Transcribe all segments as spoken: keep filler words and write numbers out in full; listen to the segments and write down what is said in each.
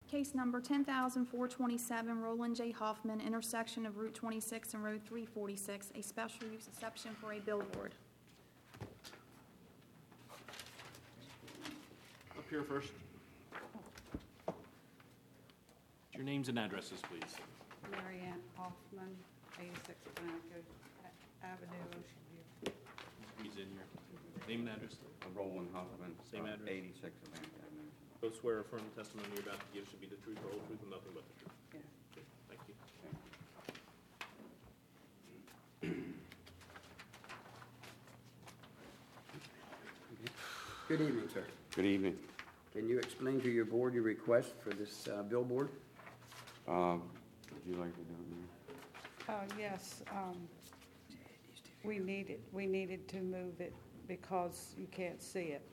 Case number ten thousand four twenty-seven, Roland J. Hoffman, intersection of Route twenty-six and Road three forty-six, a special use exception for a billboard. Up here first. Your names and addresses, please. Mary Ann Hoffman, eighty-six Atlantic Avenue, Ocean View. He's in here. Name and address. Roland Hoffman. Same uh, address. eighty-six Atlantic Avenue. Both swear or affirm the testimony you're about to give should be the truth, the whole truth, and nothing but the truth. Yeah. Okay, thank you. Good evening, sir. Good evening. Can you explain to your board your request for this uh, billboard? Uh, Would you like to do it now? Oh, yes, um, we needed, we needed to move it because you can't see it.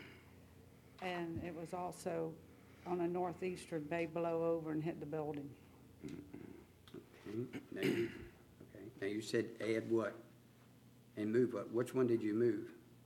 And it was also on a northeastern bay blow over and hit the building. Okay. Now you, okay. Now you said add what? And move what? Which one did you move?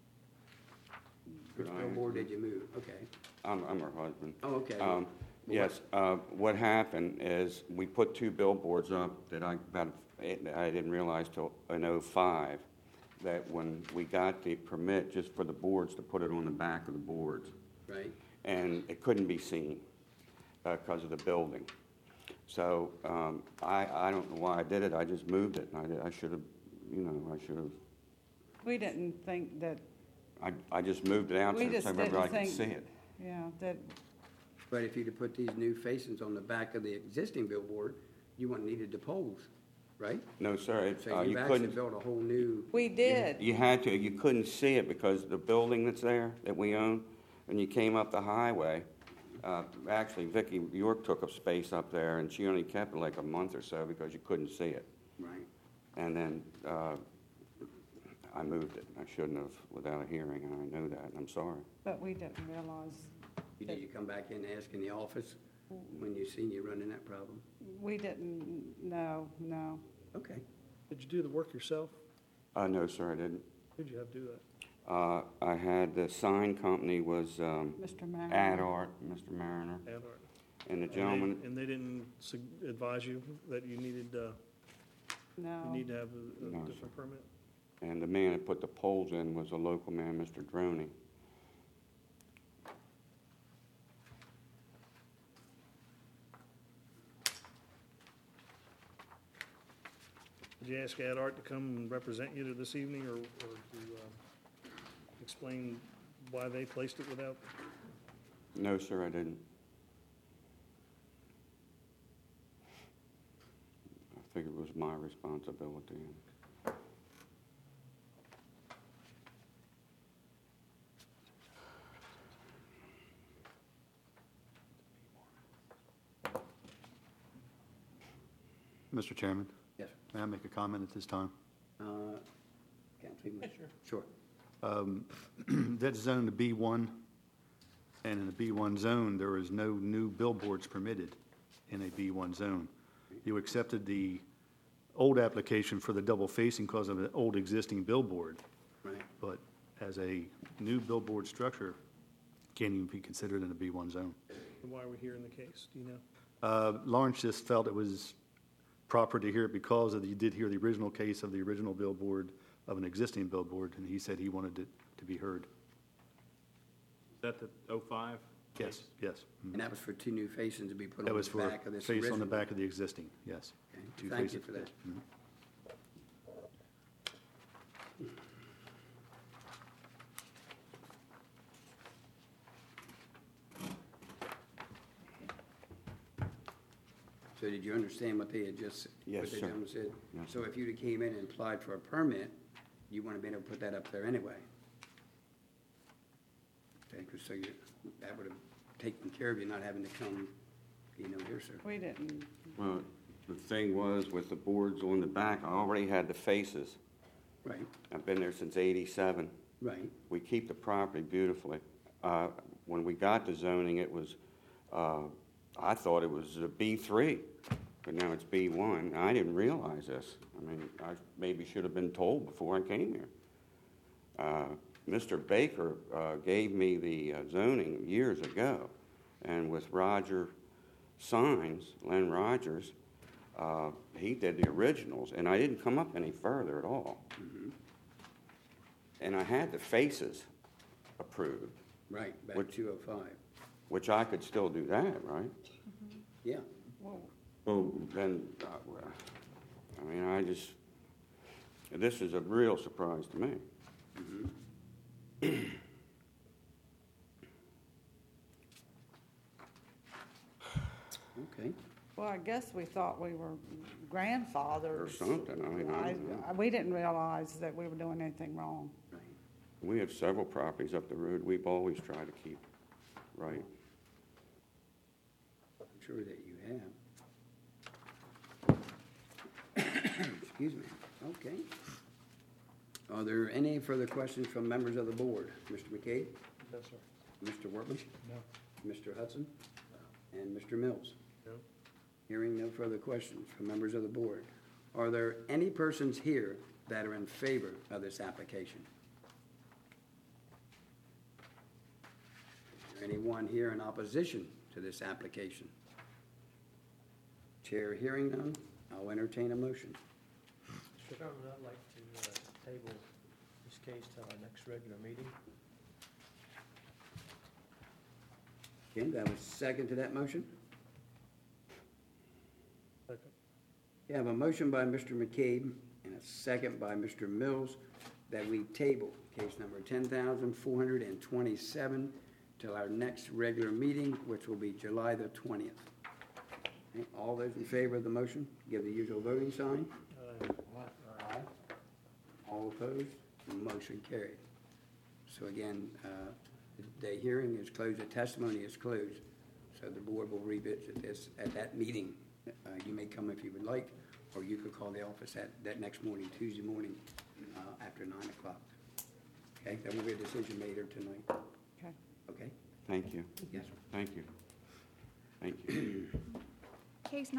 Which Could I billboard answer? did you move? Okay. I'm, I'm her husband. Oh, okay. Um, Well, Yes, uh, what happened is we put two billboards up that I, about, I didn't realize till in oh five, that when we got the permit just for the boards to put it on the back of the boards, Right. and it couldn't be seen because of the building. So um, I, I don't know why I did it. I just moved it. And I, did- I should have, you know, I should have, We didn't think that, I, I just moved it out we so just so everybody didn't could see think, it. yeah, that, But if you'd have put these new faces on the back of the existing billboard, you wouldn't needed the poles, right? No, sir, it, So uh, you've you actually couldn't, built a whole new. we did. you had to, you couldn't see it because the building that's there, that we own, when you came up the highway, uh, actually Vicki York took up space up there and she only kept it like a month or so because you couldn't see it. Right. And then uh, I moved it. I shouldn't have without a hearing, and I know that, and I'm sorry. But we didn't realize, You- Did you come back in and ask in the office when you seen you running that problem? we didn't, no, no. Okay. Did you do the work yourself? Uh, no, sir, I didn't. Who'd you have do that? Uh, I had, the sign company was um, Mister Mariner. Adart, Mister Mariner, Adart. and the And they- gentleman, And they didn't sug- advise you that you needed, uh, No. you need to have a- a No, different permit? and the man that put the poles in was a local man, Mister Droney. Did you ask Adart to come and represent you to this evening, or, or to uh, explain why they placed it without? No, sir, I didn't. I figured it was my responsibility. Mister Chairman, Yes. may I make a comment at this time? Uh, Councilman? sure. Sure. Um, That's zoned to B one, and in the B one zone, there is no new billboards permitted in a B one zone. You accepted the old application for the double facing because of an old existing billboard, Right. but as a new billboard structure, can't even be considered in a B one zone. And why are we here in the case, do you know? Uh, Lawrence just felt it was proper to hear it because of, the- you did hear the original case of the original billboard of an existing billboard, and he said he wanted it to be heard. Is that the oh five? Yes, yes. Mhm. And that was for two new faces to be put That on was the for back of this face on the original. back of the existing, yes. Okay. Two Thank you faces. for that. Mhm. So did you understand what they had just, Yes, what the sir. gentleman said? Yes, So if you'd have came in and applied for a permit, you wouldn't have been able to put that up there anyway? Okay, 'cause so you, that would have taken care of you not having to come, you know, here, sir. We didn't, Well, the thing was, with the boards on the back, I already had the faces. Right, I've been there since eighty-seven. right, We keep the property beautifully. Uh, When we got the zoning, it was, uh, I thought it was a B three, but now it's B one. I didn't realize this. I mean, I maybe should have been told before I came here. Uh, Mister Baker uh, gave me the uh, zoning years ago, and with Roger signs, Len Rogers, uh, he did the originals, and I didn't come up any further at all. And I had the faces approved, Right, back What- two oh five. which I could still do that, right? Yeah, Well, Well, then, uh, well, I mean, I just, this is a real surprise to me. okay. well, I guess we thought we were grandfathers. Or something, I mean, I don't know. I- We didn't realize that we were doing anything wrong. Right. We have several properties up the road we've always tried to keep right. I'm sure that you have. Excuse me. Okay. Are there any further questions from members of the board? Mister McCabe? Yes, sir. Mister Workman? No. Mister Hudson? And Mister Mills? No. Hearing no further questions from members of the board. Are there any persons here that are in favor of this application? Is there anyone here in opposition to this application? Chair hearing none, I'll entertain a motion. Mister Chairman, I'd like to uh, table this case till our next regular meeting. Okay, that was second to that motion? Second. You have a motion by Mister McCabe and a second by Mister Mills that we table case number ten thousand four hundred twenty-seven till our next regular meeting, which will be July the twentieth. Okay, all those in favor of the motion, give the usual voting sign. Aye. All opposed, motion carried. So again, uh, the hearing is closed, the testimony is closed, so the board will revisit this at that meeting. Uh, You may come if you would like, or you could call the office at, that next morning, Tuesday morning, uh, after nine o'clock. Okay, there will be a decision made here tonight. Okay. Okay? Thank you. Yes, sir. Thank you. Thank you. Case